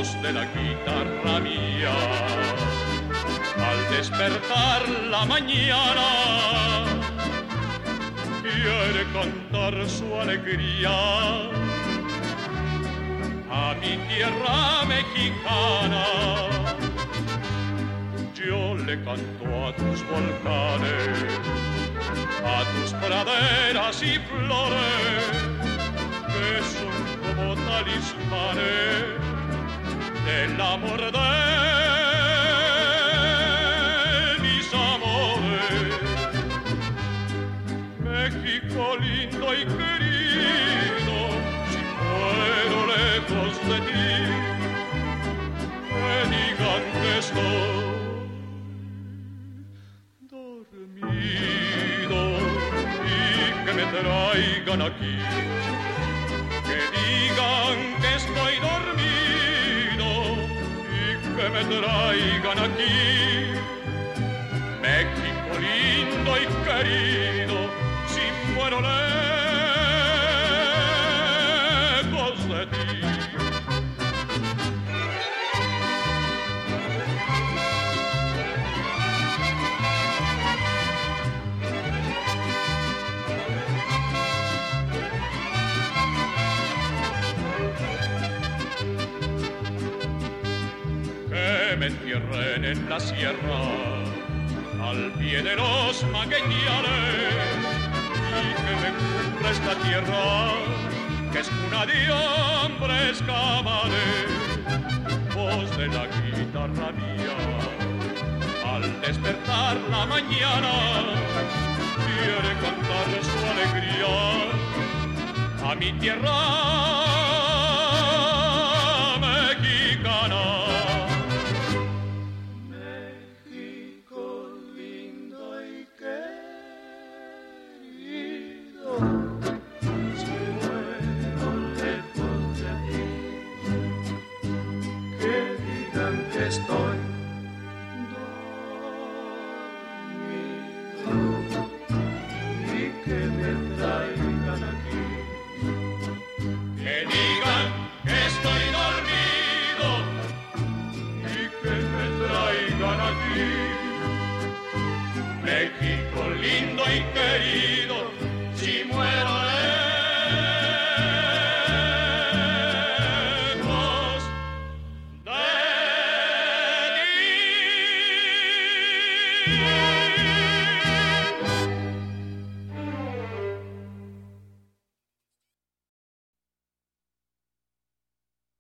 voz de la guitarra mía. Al despertar la mañana, quiere cantar su alegría a mi tierra mexicana. Yo le canto a tus volcanes, a tus praderas y flores, que son como talismanes del amor de mis amores. México lindo y querido, si muero lejos de ti, que digan que estoy dormido y que me traigan aquí, que digan que estoy dormido y que me traigan aquí. México lindo y querido, si muero lejos de ti. Que me entierren en la sierra, al pie de los magueñales, y que me cubra esta tierra, que es cuna de hombres cabales. Voz de la guitarra mía, al despertar la mañana, quiere cantar su alegría a mi tierra mexicana. Estoy dormido y que me traigan aquí. Que digan que estoy dormido y que me traigan aquí. México lindo y querido,